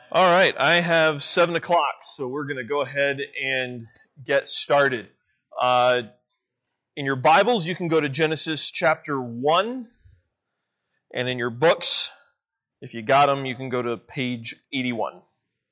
All right, I have 7 o'clock, so we're going to go ahead and get started. In your Bibles, you can go to Genesis chapter 1, and in your books, if you got them, you can go to page 81.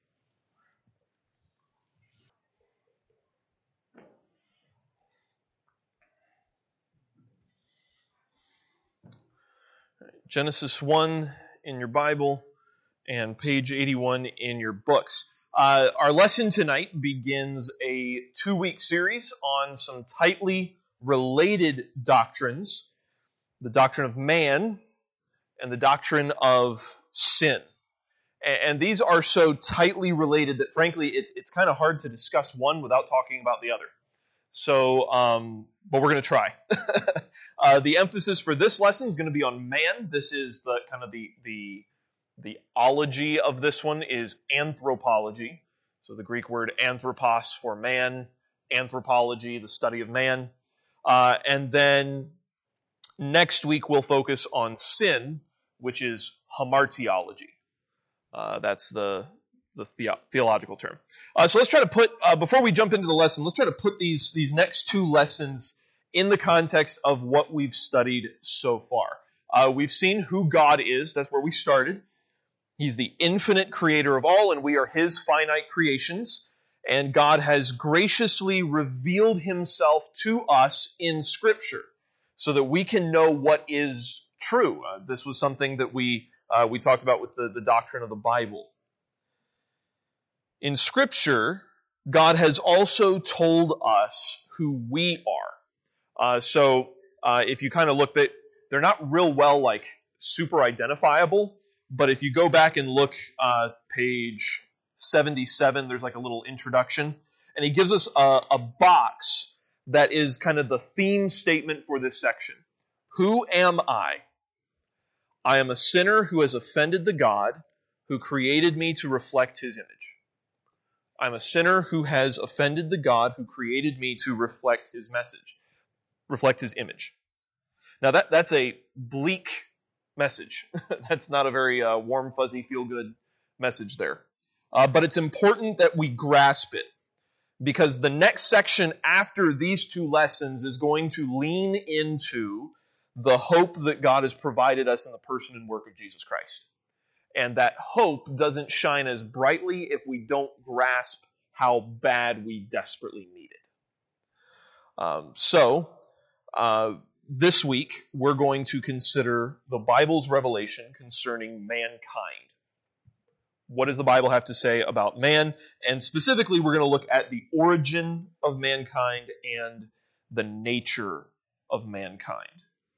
Genesis 1 in your Bible, and page 81 in your books. Our lesson tonight begins a 2-week series on some tightly related doctrines, the doctrine of man and the doctrine of sin. And these are so tightly related that, frankly, it's kind of hard to discuss one without talking about the other. So, but we're going to try. The emphasis for this lesson is going to be on man. This is the kind of the ology of this one is anthropology. So the Greek word anthropos for man, anthropology, the study of man. And then next week we'll focus on sin, which is hamartiology. That's the theological term. So let's try to put, before we jump into the lesson, let's try to put these next 2 lessons in the context of what we've studied so far. We've seen who God is. That's where we started. He's the infinite creator of all, and we are His finite creations. And God has graciously revealed Himself to us in Scripture so that we can know what is true. This was something that we talked about with the doctrine of the Bible. In Scripture, God has also told us who we are. So if you kind of look, they're not real well like super identifiable. But if you go back and look page 77, there's like a little introduction. And he gives us a box that is kind of the theme statement for this section. Who am I? I am a sinner who has offended the God who created me to reflect His image. I'm a sinner who has offended the God who created me to reflect His message, reflect His image. Now that's a bleak message. That's not a very warm, fuzzy, feel-good message there. But it's important that we grasp it, because the next section after these 2 lessons is going to lean into the hope that God has provided us in the person and work of Jesus Christ. And that hope doesn't shine as brightly if we don't grasp how bad we desperately need it. This week, we're going to consider the Bible's revelation concerning mankind. What does the Bible have to say about man? And specifically, we're going to look at the origin of mankind and the nature of mankind.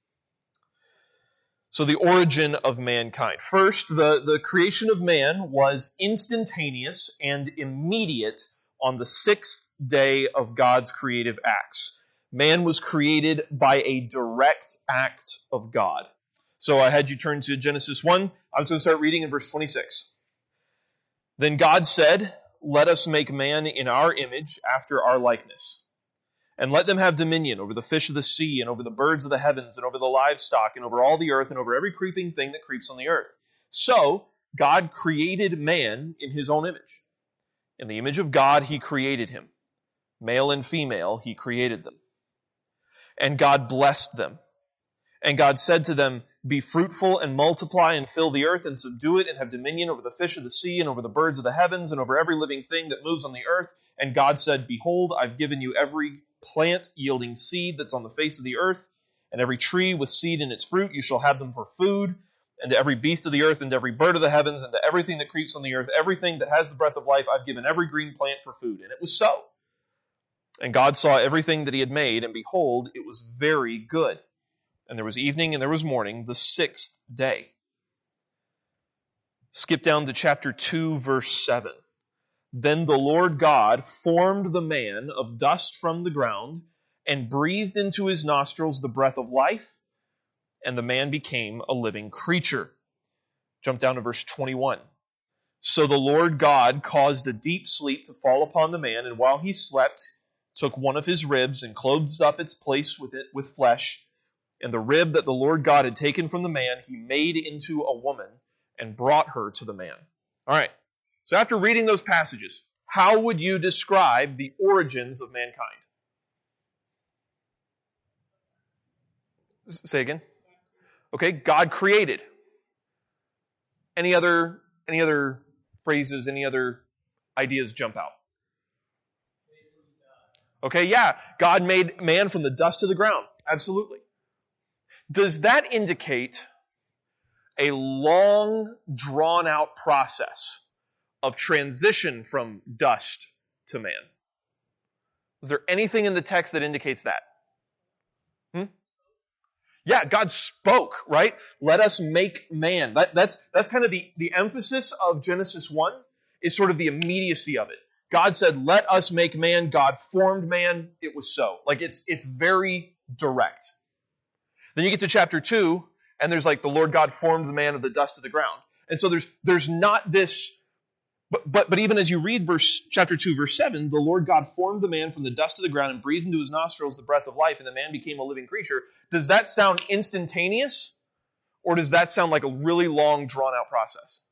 So the origin of mankind. First, the creation of man was instantaneous and immediate on the 6th day of God's creative acts. Man was created by a direct act of God. So I had you turn to Genesis 1. I'm just going to start reading in verse 26. Then God said, "Let us make man in our image after our likeness. And let them have dominion over the fish of the sea, and over the birds of the heavens, and over the livestock, and over all the earth, and over every creeping thing that creeps on the earth." So God created man in His own image. In the image of God He created him. Male and female He created them. And God blessed them. And God said to them, "Be fruitful and multiply and fill the earth and subdue it and have dominion over the fish of the sea and over the birds of the heavens and over every living thing that moves on the earth." And God said, "Behold, I've given you every plant yielding seed that's on the face of the earth, and every tree with seed in its fruit. You shall have them for food. And to every beast of the earth and to every bird of the heavens and to everything that creeps on the earth, everything that has the breath of life, I've given every green plant for food." And it was so. And God saw everything that He had made, and behold, it was very good. And there was evening and there was morning, the 6th day. Skip down to chapter 2, verse 7. Then the Lord God formed the man of dust from the ground and breathed into his nostrils the breath of life, and the man became a living creature. Jump down to verse 21. So the Lord God caused a deep sleep to fall upon the man, and while he slept, took one of his ribs and clothed up its place with flesh, and the rib that the Lord God had taken from the man, He made into a woman and brought her to the man. All right. So after reading those passages, how would you describe the origins of mankind? Say again. Okay, God created. Any other phrases, any other ideas jump out? Okay, yeah, God made man from the dust of the ground. Absolutely. Does that indicate a long, drawn-out process of transition from dust to man? Is there anything in the text that indicates that? Yeah, God spoke, right? Let us make man. That's kind of the emphasis of Genesis 1, is sort of the immediacy of it. God said, let us make man. God formed man. It was so. Like, it's very direct. Then you get to chapter 2, and there's like, the Lord God formed the man of the dust of the ground. And so there's not this, but even as you read chapter 2, verse 7, the Lord God formed the man from the dust of the ground and breathed into his nostrils the breath of life, and the man became a living creature. Does that sound instantaneous? Or does that sound like a really long, drawn-out process?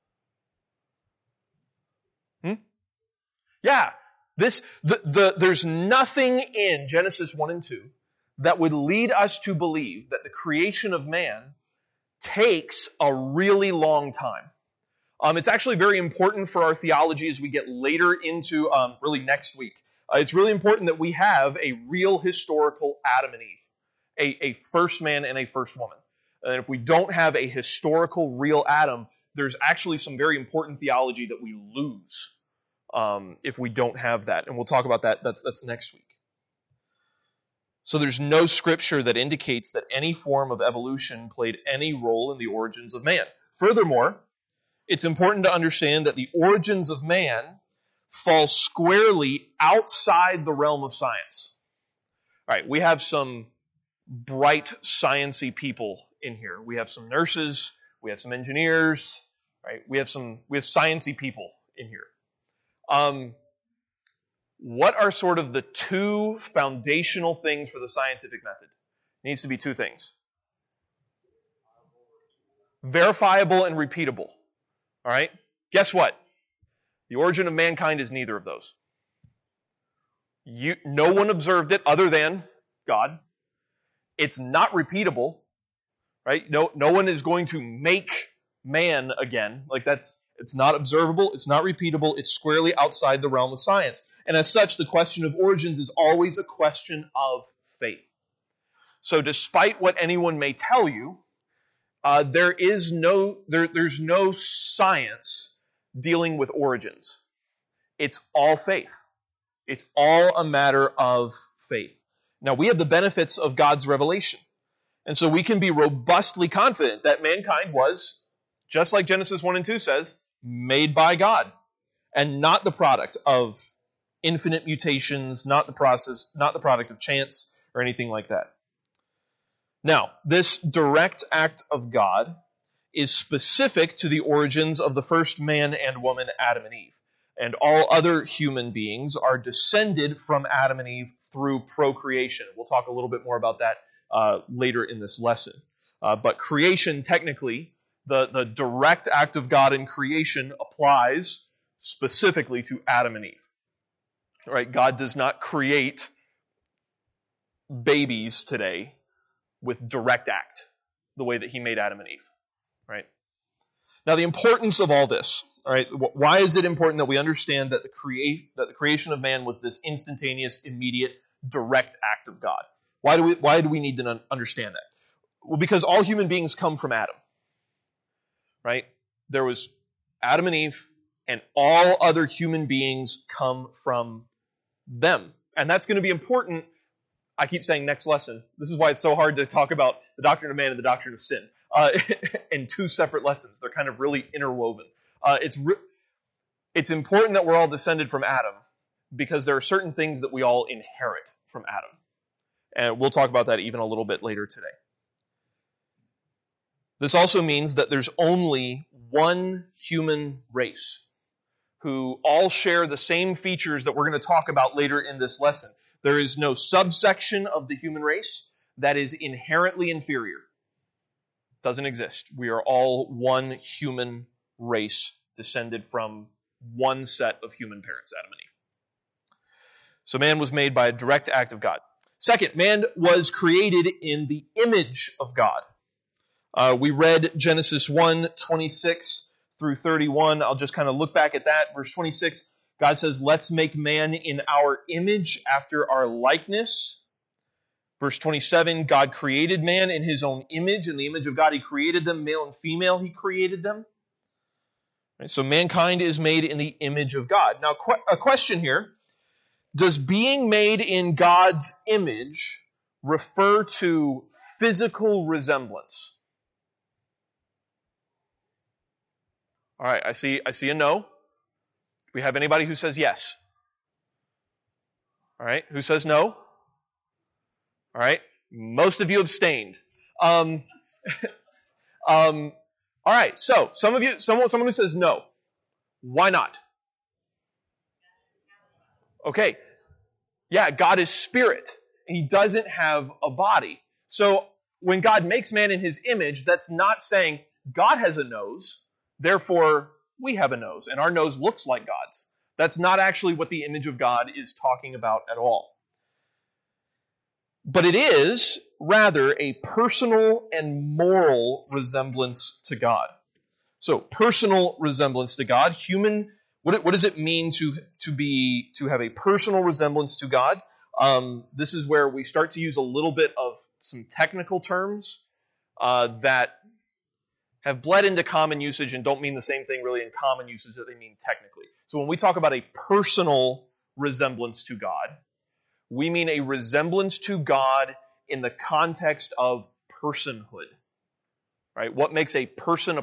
Yeah. There's nothing in Genesis 1 and 2 that would lead us to believe that the creation of man takes a really long time. It's actually very important for our theology as we get later into really next week. It's really important that we have a real historical Adam and Eve, a first man and a first woman. And if we don't have a historical real Adam, there's actually some very important theology that we lose if we don't have that. And we'll talk about that. That's next week. So there's no scripture that indicates that any form of evolution played any role in the origins of man. Furthermore, it's important to understand that the origins of man fall squarely outside the realm of science. All right, we have some bright, sciencey people in here. We have some nurses, we have some engineers, right? We have sciencey people in here. What are sort of the two foundational things for the scientific method? It needs to be two things. Verifiable and repeatable. All right? Guess what? The origin of mankind is neither of those. No one observed it other than God. It's not repeatable, right? No one is going to make man again. It's not observable, it's not repeatable, it's squarely outside the realm of science. And as such, the question of origins is always a question of faith. So despite what anyone may tell you, there's no science dealing with origins. It's all faith. It's all a matter of faith. Now, we have the benefits of God's revelation. And so we can be robustly confident that mankind was, just like Genesis 1 and 2 says, made by God, and not the product of infinite mutations, not the product of chance or anything like that. Now, this direct act of God is specific to the origins of the first man and woman, Adam and Eve. And all other human beings are descended from Adam and Eve through procreation. We'll talk a little bit more about that later in this lesson. But creation, technically, the direct act of God in creation applies specifically to Adam and Eve. Right? God does not create babies today with direct act, the way that he made Adam and Eve. Right? Now, the importance of all this, all right, why is it important that we understand that the creation of man was this instantaneous, immediate, direct act of God? Why do we need to understand that? Well, because all human beings come from Adam. Right? There was Adam and Eve, and all other human beings come from them. And that's going to be important. I keep saying next lesson. This is why it's so hard to talk about the doctrine of man and the doctrine of sin in two separate lessons. They're kind of really interwoven. It's important that we're all descended from Adam because there are certain things that we all inherit from Adam. And we'll talk about that even a little bit later today. This also means that there's only one human race who all share the same features that we're going to talk about later in this lesson. There is no subsection of the human race that is inherently inferior. Doesn't exist. We are all one human race descended from one set of human parents, Adam and Eve. So man was made by a direct act of God. Second, man was created in the image of God. We read Genesis 1:26 through 31. I'll just kind of look back at that. Verse 26, God says, let's make man in our image after our likeness. Verse 27, God created man in his own image. In the image of God, he created them. Male and female, he created them. Right, so mankind is made in the image of God. Now, a question here. Does being made in God's image refer to physical resemblance? All right, I see a no. Do we have anybody who says yes? All right, who says no? All right, most of you abstained. All right, so someone who says no. Why not? Okay, yeah, God is spirit. He doesn't have a body. So when God makes man in his image, that's not saying God has a nose, therefore we have a nose, and our nose looks like God's. That's not actually what the image of God is talking about at all. But it is, rather, a personal and moral resemblance to God. So, personal resemblance to God, human. What does it mean to have a personal resemblance to God? This is where we start to use a little bit of some technical terms that have bled into common usage and don't mean the same thing really in common usage that they mean technically. So when we talk about a personal resemblance to God, we mean a resemblance to God in the context of personhood. Right? What makes a person?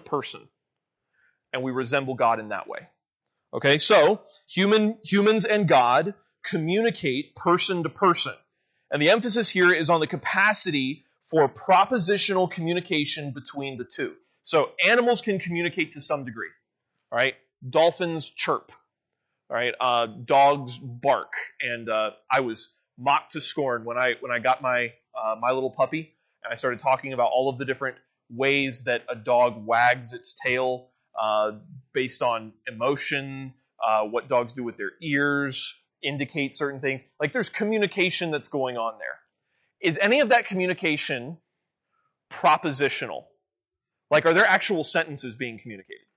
And we resemble God in that way. Okay, so humans and God communicate person to person. And the emphasis here is on the capacity for propositional communication between the two. So animals can communicate to some degree. All right, dolphins chirp. All right, dogs bark. And I was mocked to scorn when I got my little puppy, and I started talking about all of the different ways that a dog wags its tail based on emotion, what dogs do with their ears, indicate certain things. Like there's communication that's going on there. Is any of that communication propositional? Like, are there actual sentences being communicated?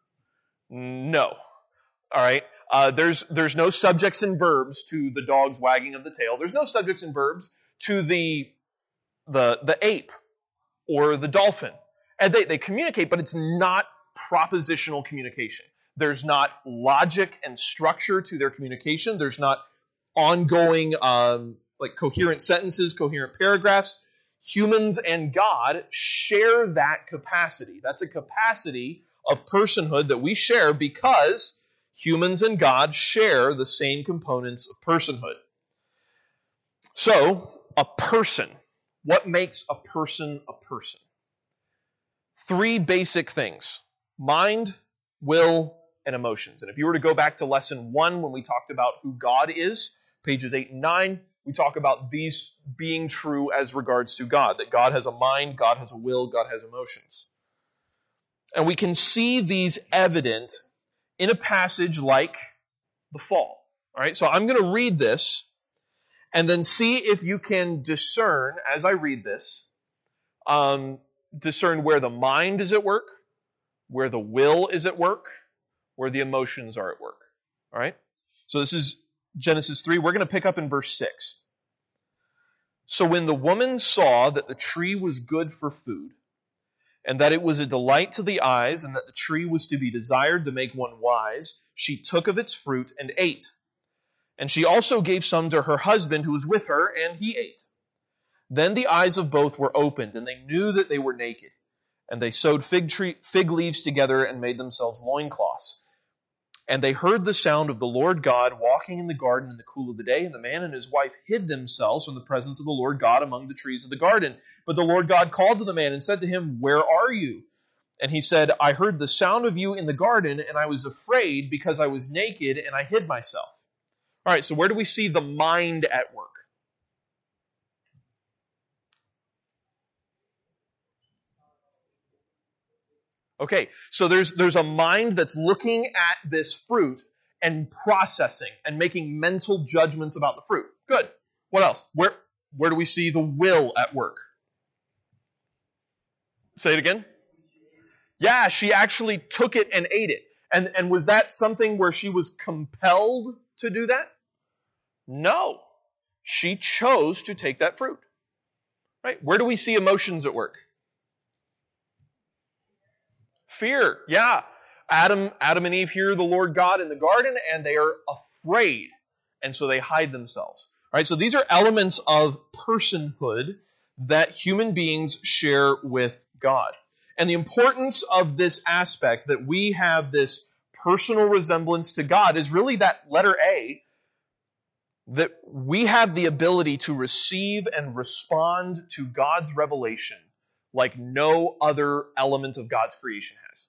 No. All right. There's no subjects and verbs to the dog's wagging of the tail. There's no subjects and verbs to the ape or the dolphin. And they communicate, but it's not propositional communication. There's not logic and structure to their communication. There's not ongoing like coherent sentences, coherent paragraphs. Humans and God share that capacity. That's a capacity of personhood that we share because humans and God share the same components of personhood. So, a person. What makes a person a person? Three basic things: mind, will, and emotions. And if you were to go back to lesson 1 when we talked about who God is, pages 8 and 9, we talk about these being true as regards to God, that God has a mind, God has a will, God has emotions. And we can see these evident in a passage like the fall. All right, so I'm going to read this and then see if you can discern, as I read this, discern where the mind is at work, where the will is at work, where the emotions are at work. All right? So this is Genesis 3. We're going to pick up in verse 6. So when the woman saw that the tree was good for food, and that it was a delight to the eyes, and that the tree was to be desired to make one wise, she took of its fruit and ate. And she also gave some to her husband who was with her, and he ate. Then the eyes of both were opened, and they knew that they were naked. And they sewed fig leaves together and made themselves loincloths. And they heard the sound of the Lord God walking in the garden in the cool of the day, and the man and his wife hid themselves from the presence of the Lord God among the trees of the garden. But the Lord God called to the man and said to him, "Where are you?" And he said, "I heard the sound of you in the garden, and I was afraid because I was naked, and I hid myself." All right, so where do we see the mind at work? Okay, so there's a mind that's looking at this fruit and processing and making mental judgments about the fruit. Good. What else? Where do we see the will at work? Say it again. Yeah, she actually took it and ate it. And was that something where she was compelled to do that? No. She chose to take that fruit. Right? Where do we see emotions at work? Fear. Yeah. Adam and Eve hear the Lord God in the garden and they are afraid. And so they hide themselves. All right, so these are elements of personhood that human beings share with God. And the importance of this aspect, that we have this personal resemblance to God, is really that letter A, that we have the ability to receive and respond to God's revelation like no other element of God's creation has.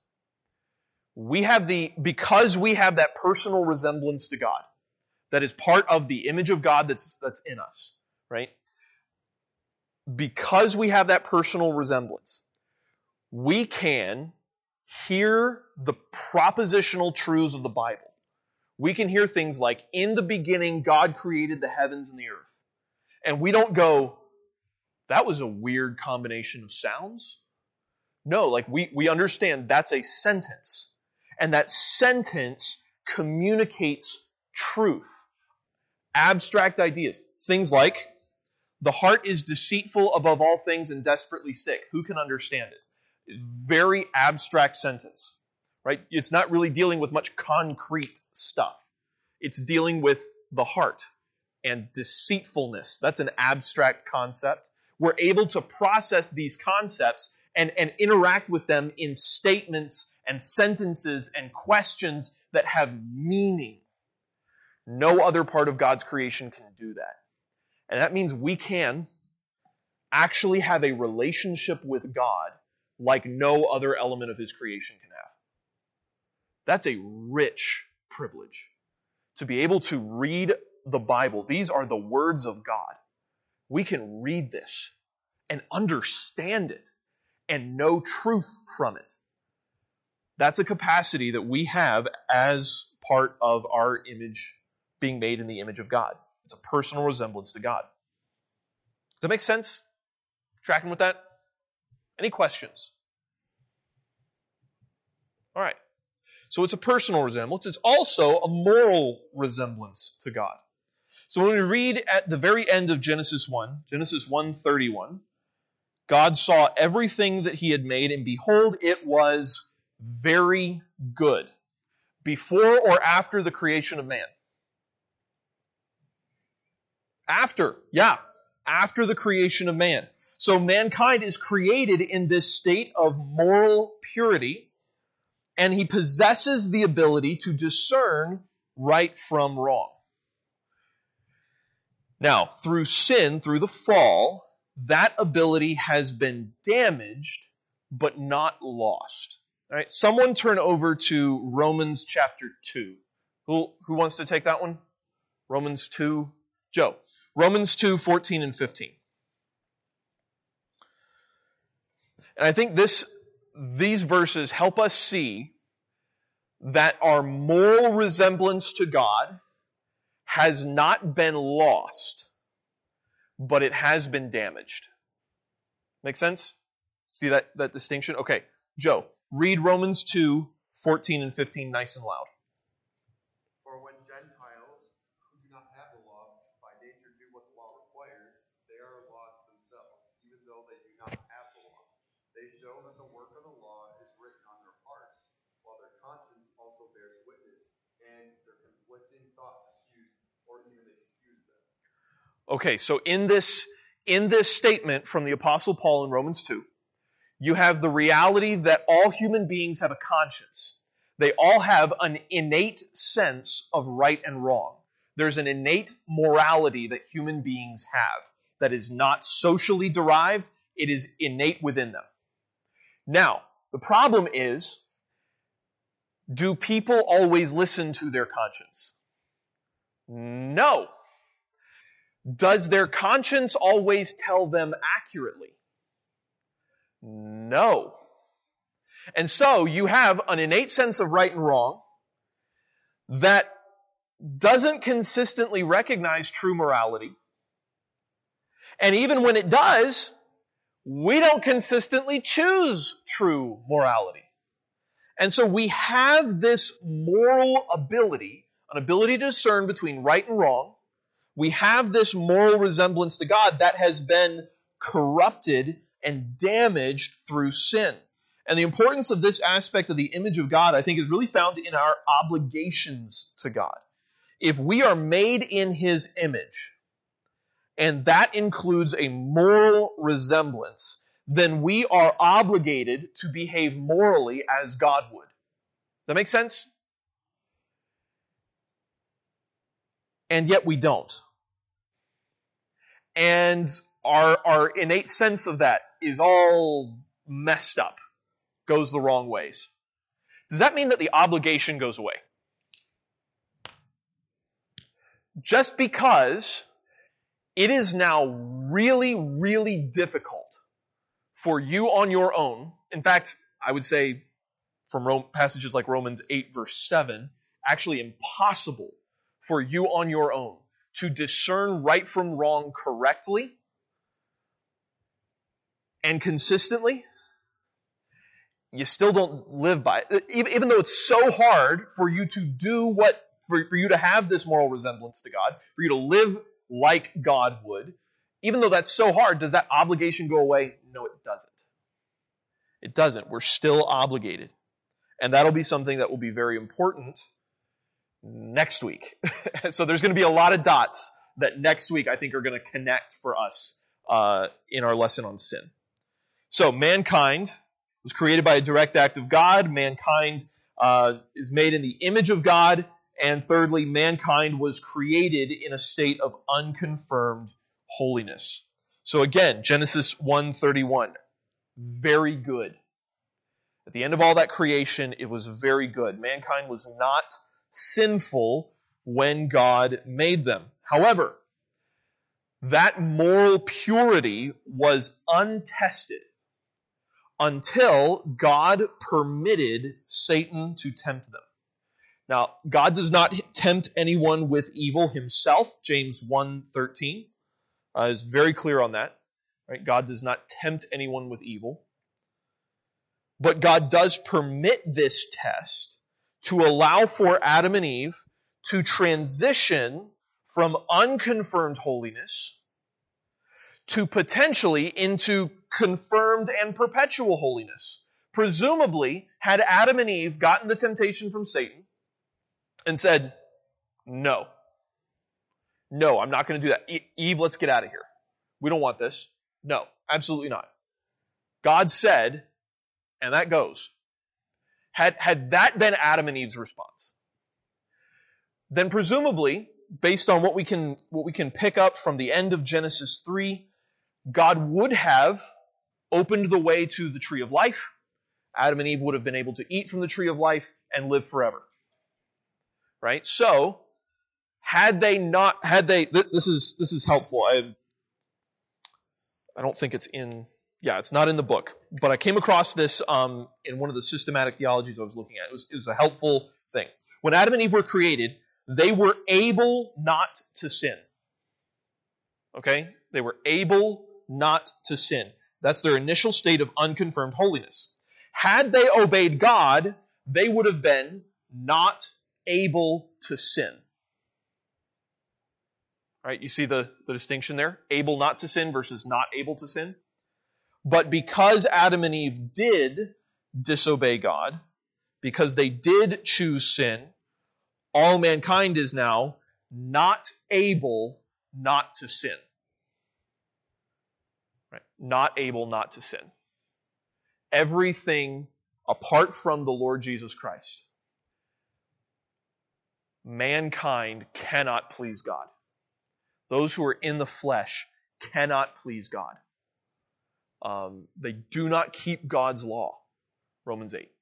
Because we have that personal resemblance to God, that is part of the image of God that's in us, right? Because we have that personal resemblance, we can hear the propositional truths of the Bible. We can hear things like, in the beginning, God created the heavens and the earth. And we don't go, that was a weird combination of sounds. No, like we understand that's a sentence. And that sentence communicates truth. Abstract ideas. Things like, the heart is deceitful above all things and desperately sick. Who can understand it? Very abstract sentence, right? It's not really dealing with much concrete stuff. It's dealing with the heart and deceitfulness. That's an abstract concept. We're able to process these concepts and interact with them in statements and sentences and questions that have meaning. No other part of God's creation can do that. And that means we can actually have a relationship with God like no other element of His creation can have. That's a rich privilege. To be able to read the Bible. These are the words of God. We can read this and understand it and know truth from it. That's a capacity that we have as part of our image, being made in the image of God. It's a personal resemblance to God. Does that make sense? Tracking with that? Any questions? All right. So it's a personal resemblance. It's also a moral resemblance to God. So when we read at the very end of Genesis 1, Genesis 1:31, God saw everything that He had made, and behold, it was very good. Before or after the creation of man? After, yeah. After the creation of man. So mankind is created in this state of moral purity, and he possesses the ability to discern right from wrong. Now, through sin, through the fall, that ability has been damaged, but not lost. All right, someone turn over to Romans chapter 2. Who wants to take that one? Romans 2. Joe. Romans 2:14 and 15. And I think these verses help us see that our moral resemblance to God has not been lost, but it has been damaged. Make sense? See that distinction? Okay, Joe, read Romans 2:14 and 15 nice and loud. For when Gentiles who do not have the law by nature do what the law requires, they are a law to themselves, even though they do not have the law. They show that the work of the law is written on their hearts, while their conscience also bears witness, and their conflicting thoughts accuse or even excuse them. Okay, so in this statement from the Apostle Paul in Romans 2, you have the reality that all human beings have a conscience. They all have an innate sense of right and wrong. There's an innate morality that human beings have that is not socially derived. It is innate within them. Now, the problem is, do people always listen to their conscience? No. Does their conscience always tell them accurately? No. And so you have an innate sense of right and wrong that doesn't consistently recognize true morality. And even when it does, we don't consistently choose true morality. And so we have this moral ability, an ability to discern between right and wrong. We have this moral resemblance to God that has been corrupted and damaged through sin. And the importance of this aspect of the image of God, I think, is really found in our obligations to God. If we are made in His image, and that includes a moral resemblance, then we are obligated to behave morally as God would. Does that make sense? And yet we don't. And our innate sense of that is all messed up, goes the wrong ways. Does that mean that the obligation goes away? Just because it is now really, really difficult for you on your own. In fact, I would say from passages like Romans 8 verse 7, actually impossible for you on your own to discern right from wrong correctly and consistently. You still don't live by it. Even though it's so hard for you to do for you to have this moral resemblance to God, for you to live like God would, even though that's so hard, does that obligation go away? No, it doesn't. It doesn't. We're still obligated. And that'll be something that will be very important next week. So there's going to be a lot of dots that next week I think are going to connect for us in our lesson on sin. So mankind was created by a direct act of God. Mankind is made in the image of God. And thirdly, mankind was created in a state of unconfirmed holiness. So again, Genesis 1:31, very good. At the end of all that creation, it was very good. Mankind was not sinful when God made them. However, that moral purity was untested until God permitted Satan to tempt them. Now, God does not tempt anyone with evil himself. James 1:13 is very clear on that. Right? God does not tempt anyone with evil. But God does permit this test to allow for Adam and Eve to transition from unconfirmed holiness to potentially into confirmed and perpetual holiness. Presumably, had Adam and Eve gotten the temptation from Satan and said, no, I'm not going to do that. Eve, let's get out of here. We don't want this. No, absolutely not. God said, and that goes. Had that been Adam and Eve's response, then presumably, based on what we can pick up from the end of Genesis 3, God would have opened the way to the tree of life. Adam and Eve would have been able to eat from the tree of life and live forever. Right? So, this is helpful. I don't think it's it's not in the book, but I came across this in one of the systematic theologies I was looking at. It was a helpful thing. When Adam and Eve were created, they were able not to sin. Okay? They were able not to sin. That's their initial state of unconfirmed holiness. Had they obeyed God, they would have been not able to sin. Right? You see the distinction there? Able not to sin versus not able to sin. But because Adam and Eve did disobey God, because they did choose sin, all mankind is now not able not to sin. Right? Not able not to sin. Everything apart from the Lord Jesus Christ, mankind cannot please God. Those who are in the flesh cannot please God. They do not keep God's law. Romans 8.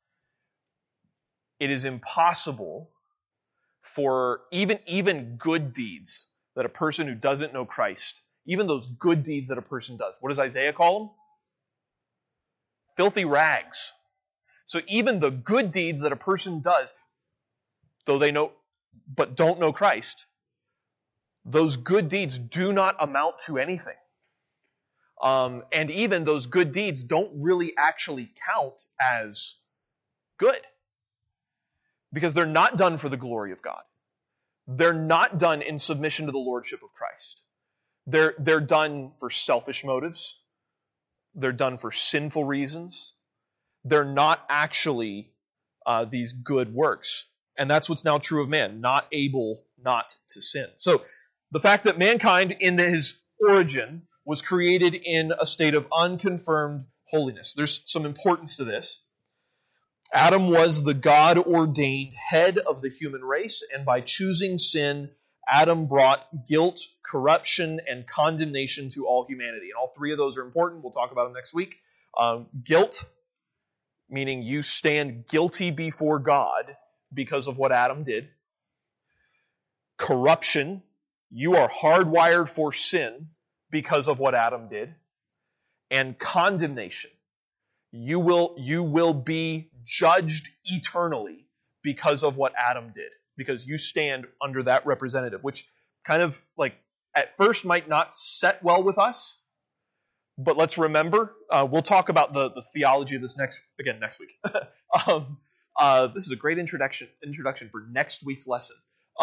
It is impossible for even good deeds that a person who doesn't know Christ, even those good deeds that a person does, what does Isaiah call them? Filthy rags. So even the good deeds that a person does, though they know, but don't know Christ, those good deeds do not amount to anything. And even those good deeds don't really actually count as good. Because they're not done for the glory of God. They're not done in submission to the lordship of Christ. They're done for selfish motives. They're done for sinful reasons. They're not actually these good works. And that's what's now true of man, not able not to sin. So the fact that mankind in his origin was created in a state of unconfirmed holiness. There's some importance to this. Adam was the God-ordained head of the human race, and by choosing sin, Adam brought guilt, corruption, and condemnation to all humanity. And all three of those are important. We'll talk about them next week. Guilt, meaning you stand guilty before God because of what Adam did. Corruption, you are hardwired for sin because of what Adam did. And condemnation, you will be judged eternally because of what Adam did. Because you stand under that representative, which kind of like at first might not set well with us. But let's remember, we'll talk about the theology of this next week. This is a great introduction for next week's lesson.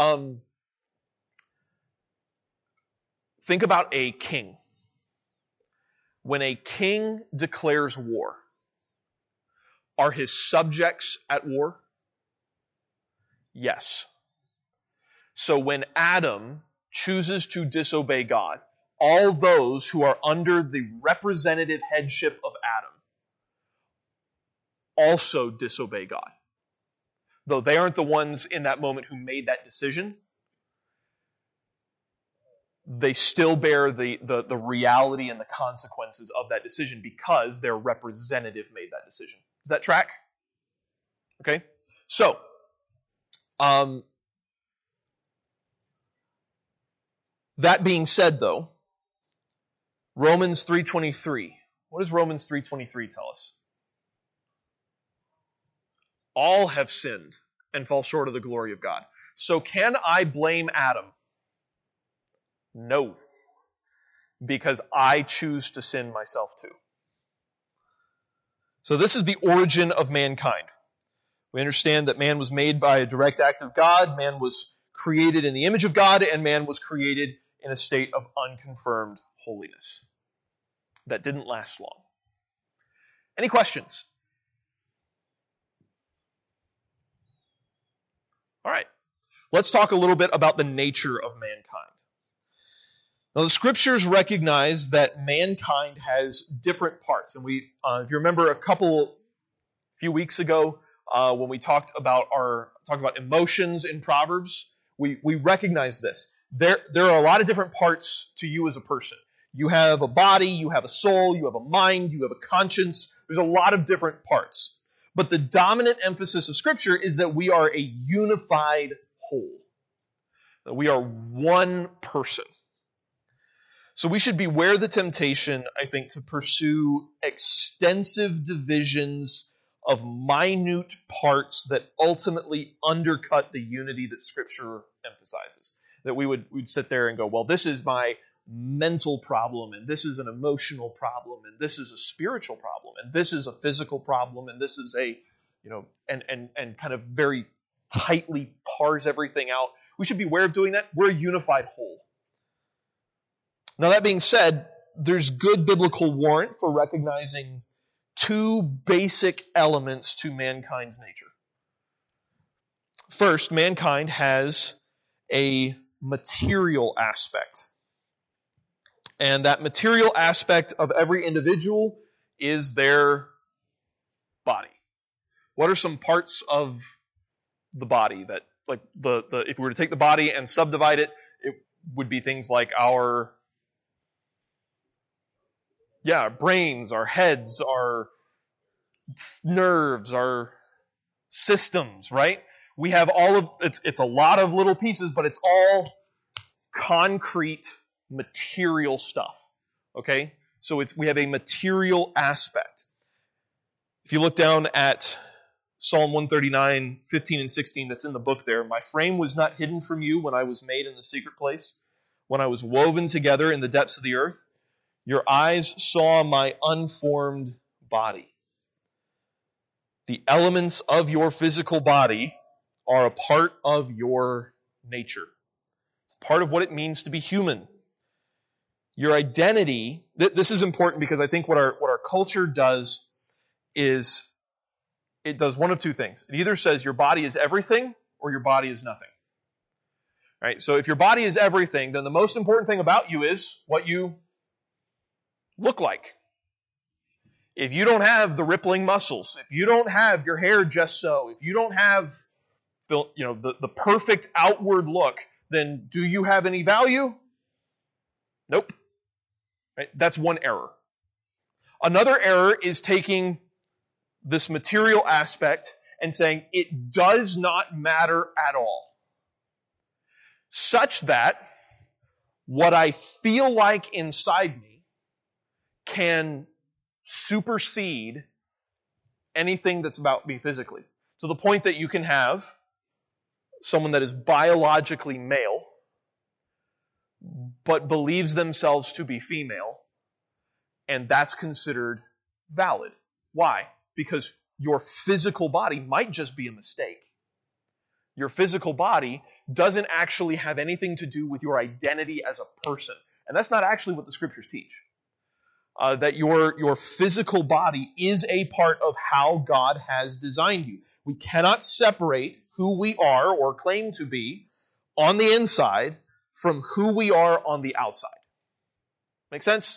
Think about a king. When a king declares war, are his subjects at war? Yes. So when Adam chooses to disobey God, all those who are under the representative headship of Adam also disobey God. Though they aren't the ones in that moment who made that decision, they still bear the reality and the consequences of that decision because their representative made that decision. Does that track? Okay? So, that being said, though, Romans 3:23. What does Romans 3:23 tell us? All have sinned and fall short of the glory of God. So can I blame Adam? No. Because I choose to sin myself too. So this is the origin of mankind. We understand that man was made by a direct act of God, man was created in the image of God, and man was created in a state of unconfirmed holiness. That didn't last long. Any questions? All right. Let's talk a little bit about the nature of mankind. Now, the scriptures recognize that mankind has different parts. And we, if you remember a few weeks ago, when we talked about emotions in Proverbs, we recognize this. There are a lot of different parts to you as a person. You have a body, you have a soul, you have a mind, you have a conscience. There's a lot of different parts. But the dominant emphasis of Scripture is that we are a unified whole. That we are one person. So we should beware the temptation, I think, to pursue extensive divisions of minute parts that ultimately undercut the unity that Scripture emphasizes. That we'd sit there and go, well, this is my mental problem, and this is an emotional problem, and this is a spiritual problem, and this is a physical problem, and this is a, and kind of very tightly parse everything out. We should beware of doing that. We're a unified whole. Now, that being said, there's good biblical warrant for recognizing two basic elements to mankind's nature. First, mankind has a material aspect. And that material aspect of every individual is their body. What are some parts of the body that, like, if we were to take the body and subdivide it, it would be things like our brains, our heads, our nerves, our systems, right? We have all of, it's a lot of little pieces, but it's all concrete, material stuff. Okay? So we have a material aspect. If you look down at Psalm 139, 15 and 16 that's in the book there. My frame was not hidden from you when I was made in the secret place, when I was woven together in the depths of the earth. Your eyes saw my unformed body. The elements of your physical body are a part of your nature. It's part of what it means to be human. Your identity, this is important because I think what our culture does is it does one of two things. It either says your body is everything or your body is nothing. Right? So if your body is everything, then the most important thing about you is what you look like. If you don't have the rippling muscles, if you don't have your hair just so, if you don't have the perfect outward look, then do you have any value? Nope. Right? That's one error. Another error is taking this material aspect and saying it does not matter at all. Such that what I feel like inside me can supersede anything that's about me physically. To the point that you can have someone that is biologically male but believes themselves to be female, and that's considered valid. Why? Because your physical body might just be a mistake. Your physical body doesn't actually have anything to do with your identity as a person. And that's not actually what the scriptures teach. That your physical body is a part of how God has designed you. We cannot separate who we are or claim to be on the inside from who we are on the outside. Make sense?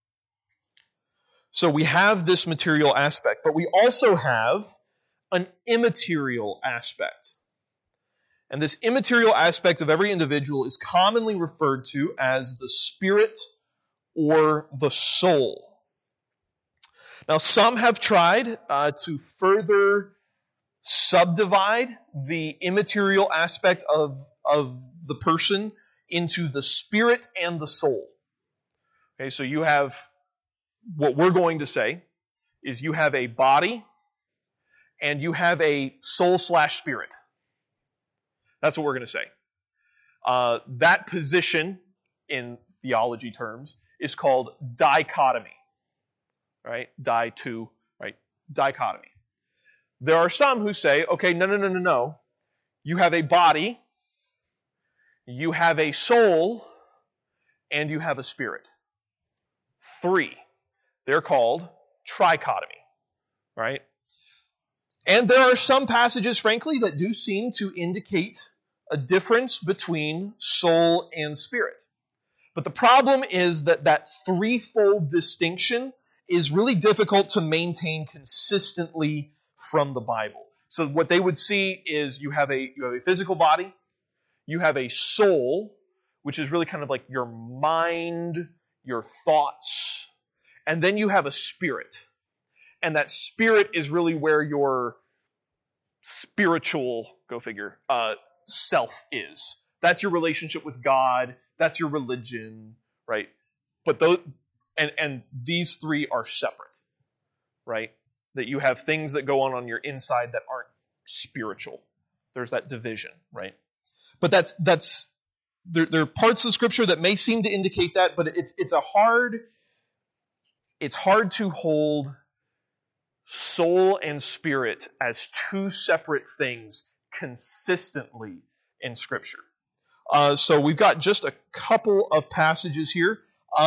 So we have this material aspect, but we also have an immaterial aspect. And this immaterial aspect of every individual is commonly referred to as the spirit or the soul. Now, some have tried to further subdivide the immaterial aspect of the person into the spirit and the soul. Okay, so you have, what we're going to say is you have a body and you have a soul/spirit. That's what we're going to say. That position in theology terms is called dichotomy. Right? Di-two, right? Dichotomy. There are some who say, okay, no. You have a body, you have a soul, and you have a spirit. 3. They're called trichotomy. Right? And there are some passages, frankly, that do seem to indicate a difference between soul and spirit. But the problem is that threefold distinction is really difficult to maintain consistently from the Bible. So what they would see is you have a physical body, you have a soul, which is really kind of like your mind, your thoughts, and then you have a spirit. And that spirit is really where your spiritual, go figure, self is. That's your relationship with God. That's your religion, right? But those, and these 3 are separate, right? That you have things that go on your inside that aren't spiritual. There's that division, right? But there are parts of Scripture that may seem to indicate that, but it's hard to hold soul and spirit as 2 separate things consistently in Scripture. So we've got just a couple of passages here.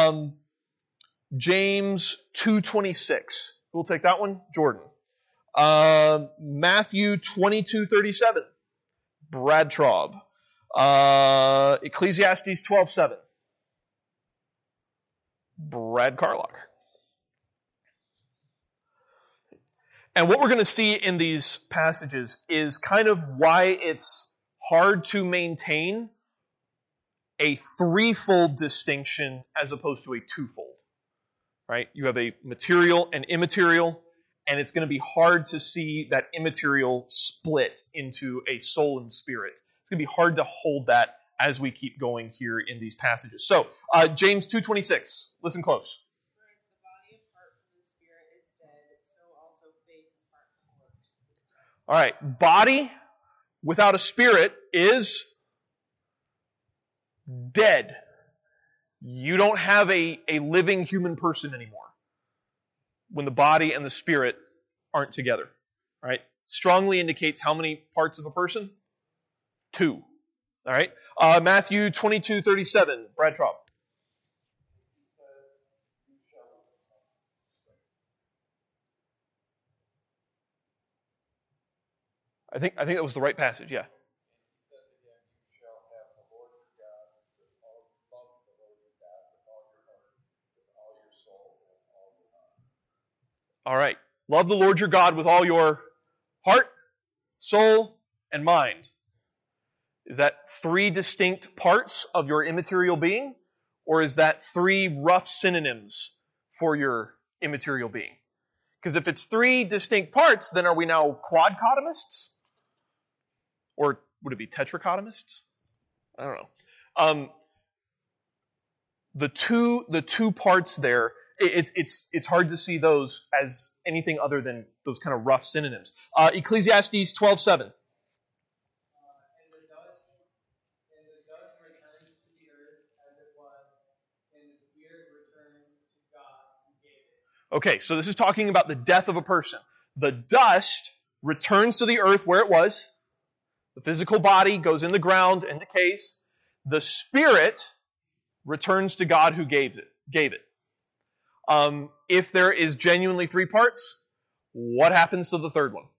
James 2:26. We'll take that one. Jordan. Matthew 22:37. Brad Traub. Ecclesiastes 12:7. Brad Carlock. And what we're going to see in these passages is kind of why it's hard to maintain a threefold distinction as opposed to a twofold. Right? You have a material and immaterial, and it's going to be hard to see that immaterial split into a soul and spirit. It's going to be hard to hold that as we keep going here in these passages. So, James 2:26. Listen close. Whereas the body apart from the spirit is dead, so also faith apart from works is dead. All right, body without a spirit is dead. You don't have a living human person anymore when the body and the spirit aren't together. All right, strongly indicates how many parts of a person? 2. All right, Matthew 22:37, Brad Traub. I think that was the right passage, yeah. All right. Love the Lord your God with all your heart, soul, and mind. Is that 3 distinct parts of your immaterial being? Or is that 3 rough synonyms for your immaterial being? Because if it's 3 distinct parts, then are we now quadcotomists? Or would it be tetracotomists? I don't know. The two parts there, it's hard to see those as anything other than those kind of rough synonyms. Ecclesiastes 12:7. And the dust returns to the earth as it was, and the spirit returns to God who gave it. Okay, so this is talking about the death of a person. The dust returns to the earth where it was. The physical body goes in the ground and decays. The spirit returns to God who gave it. If there is genuinely 3 parts, what happens to the third one?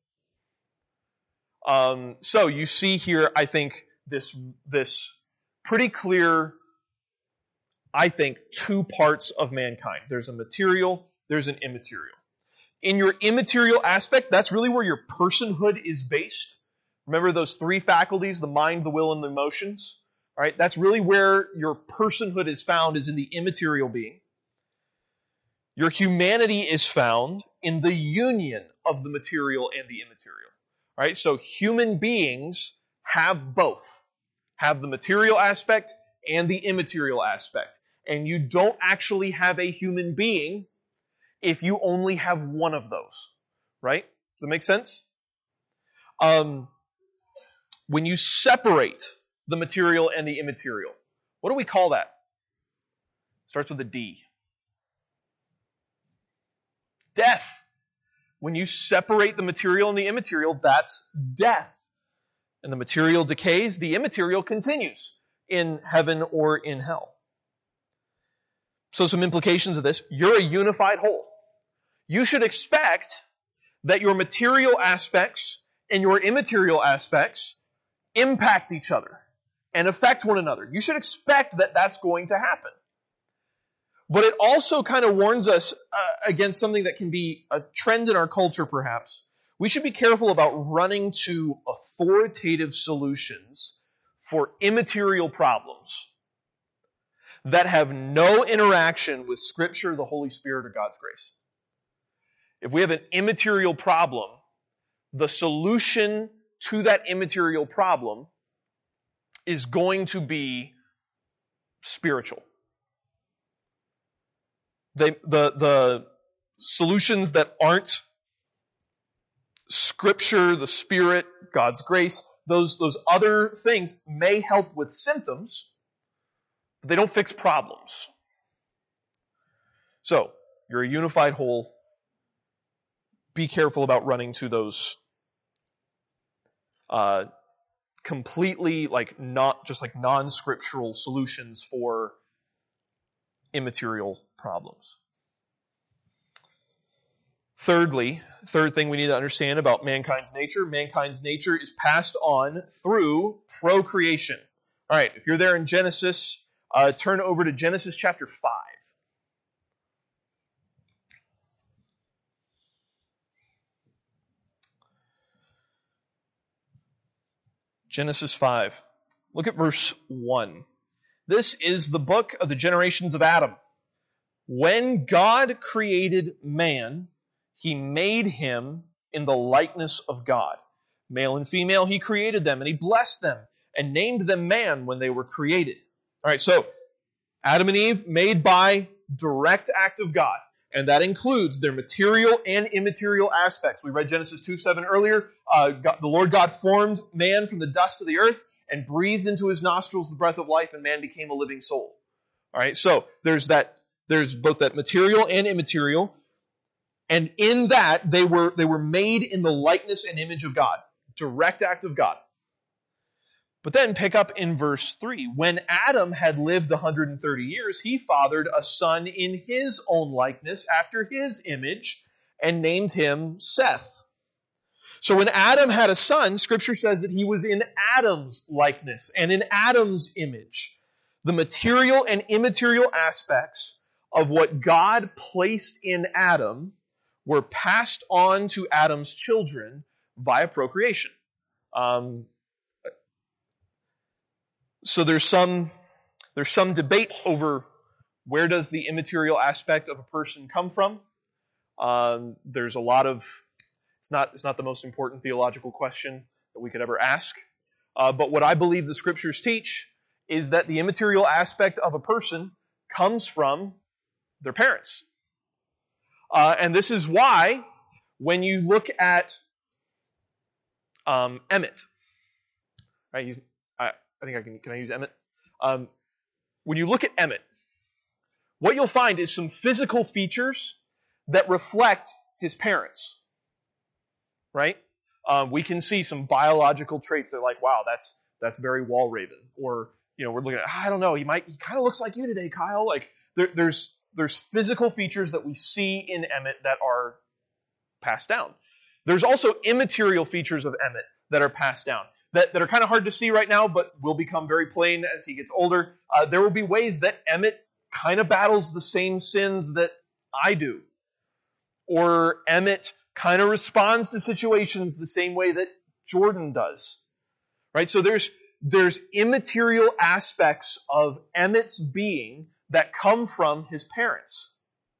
So you see here, I think, this pretty clear, I think, 2 parts of mankind. There's a material, there's an immaterial. In your immaterial aspect, that's really where your personhood is based. Remember those 3 faculties, the mind, the will, and the emotions? All right, that's really where your personhood is found, is in the immaterial being. Your humanity is found in the union of the material and the immaterial. All right, so human beings have both. Have the material aspect and the immaterial aspect. And you don't actually have a human being if you only have one of those. Right? Does that make sense? When you separate the material and the immaterial, what do we call that? Starts with a D. Death. When you separate the material and the immaterial, that's death. And the material decays, the immaterial continues in heaven or in hell. So some implications of this. You're a unified whole. You should expect that your material aspects and your immaterial aspects impact each other and affect one another. You should expect that that's going to happen. But it also kind of warns us against something that can be a trend in our culture, perhaps. We should be careful about running to authoritative solutions for immaterial problems that have no interaction with Scripture, the Holy Spirit, or God's grace. If we have an immaterial problem, the solution to that immaterial problem is going to be spiritual. The solutions that aren't Scripture, the Spirit, God's grace, those other things may help with symptoms, but they don't fix problems. So, you're a unified whole. Be careful about running to those completely non-scriptural solutions for immaterial problems. Third thing we need to understand about mankind's nature is passed on through procreation. All right, if you're there in Genesis, turn over to Genesis chapter 5. Genesis 5. Look at verse 1. This is the book of the generations of Adam. When God created man, He made him in the likeness of God. Male and female, He created them, and He blessed them, and named them man when they were created. All right, so Adam and Eve made by direct act of God. And that includes their material and immaterial aspects. We read Genesis 2:7 earlier. The Lord God formed man from the dust of the earth and breathed into his nostrils the breath of life, and man became a living soul. All right, so there's both that material and immaterial. And in that, they were made in the likeness and image of God. Direct act of God. But then pick up in verse 3. When Adam had lived 130 years, he fathered a son in his own likeness, after his image, and named him Seth. So when Adam had a son, Scripture says that he was in Adam's likeness and in Adam's image. The material and immaterial aspects of what God placed in Adam were passed on to Adam's children via procreation. So there's some debate over where does the immaterial aspect of a person come from. There's a lot of it's not the most important theological question that we could ever ask. But what I believe the Scriptures teach is that the immaterial aspect of a person comes from their parents. And this is why when you look at Emmett, right? I think can I use Emmett? When you look at Emmett, what you'll find is some physical features that reflect his parents, right? We can see some biological traits that are like, wow, that's very Walraven. Or, we're looking at, I don't know, he kind of looks like you today, Kyle. Like, there's physical features that we see in Emmett that are passed down. There's also immaterial features of Emmett that are passed down. That are kind of hard to see right now, but will become very plain as he gets older. There will be ways that Emmett kind of battles the same sins that I do. Or Emmett kind of responds to situations the same way that Jordan does. Right? So there's immaterial aspects of Emmett's being that come from his parents.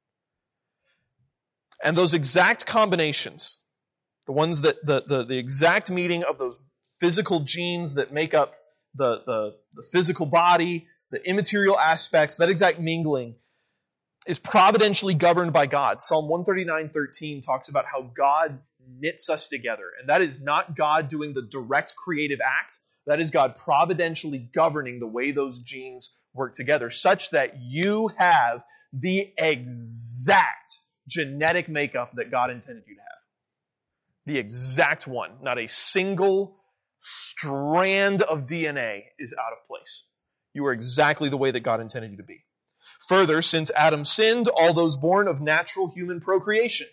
And those exact combinations, the ones that the exact meeting of those physical genes that make up the physical body, the immaterial aspects, that exact mingling is providentially governed by God. Psalm 139:13 talks about how God knits us together. And that is not God doing the direct creative act. That is God providentially governing the way those genes work together, such that you have the exact genetic makeup that God intended you to have. The exact one. Not a single strand of DNA is out of place. You are exactly the way that God intended you to be. Further, since Adam sinned, all those born of natural human procreation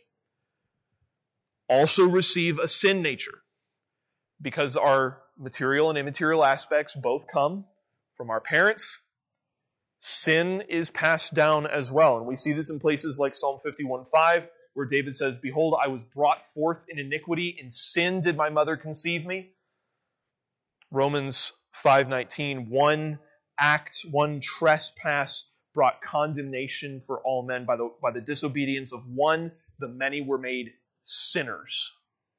also receive a sin nature, because our material and immaterial aspects both come from our parents. Sin is passed down as well. And we see this in places like Psalm 51:5, where David says, "Behold, I was brought forth in iniquity. In sin did my mother conceive me." Romans 5:19, one act, one trespass brought condemnation for all men. By the disobedience of one, the many were made sinners.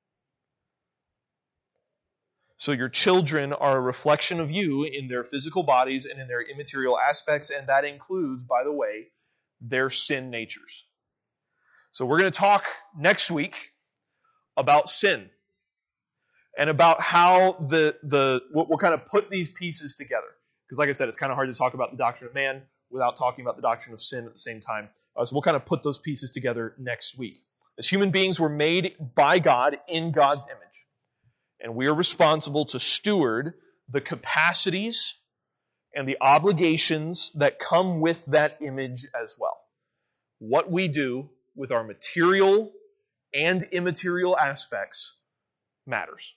So your children are a reflection of you in their physical bodies and in their immaterial aspects, and that includes, by the way, their sin natures. So we're going to talk next week about sin and about how we'll kind of put these pieces together. Because like I said, it's kind of hard to talk about the doctrine of man without talking about the doctrine of sin at the same time. So we'll kind of put those pieces together next week. As human beings, we're made by God in God's image. And we are responsible to steward the capacities and the obligations that come with that image as well. What we do with our material and immaterial aspects matters.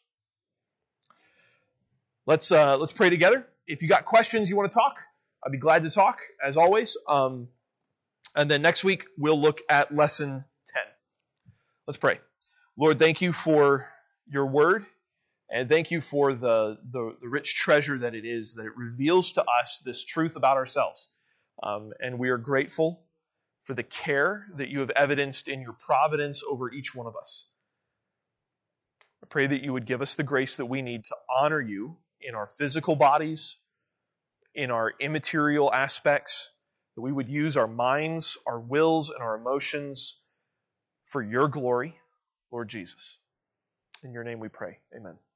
Let's pray together. If you got questions you want to talk, I'd be glad to talk, as always. And then next week, we'll look at Lesson 10. Let's pray. Lord, thank you for your word, and thank you for the rich treasure that it is, that it reveals to us this truth about ourselves. And we are grateful for the care that you have evidenced in your providence over each one of us. I pray that you would give us the grace that we need to honor you in our physical bodies, in our immaterial aspects, that we would use our minds, our wills, and our emotions for your glory, Lord Jesus. In your name we pray. Amen.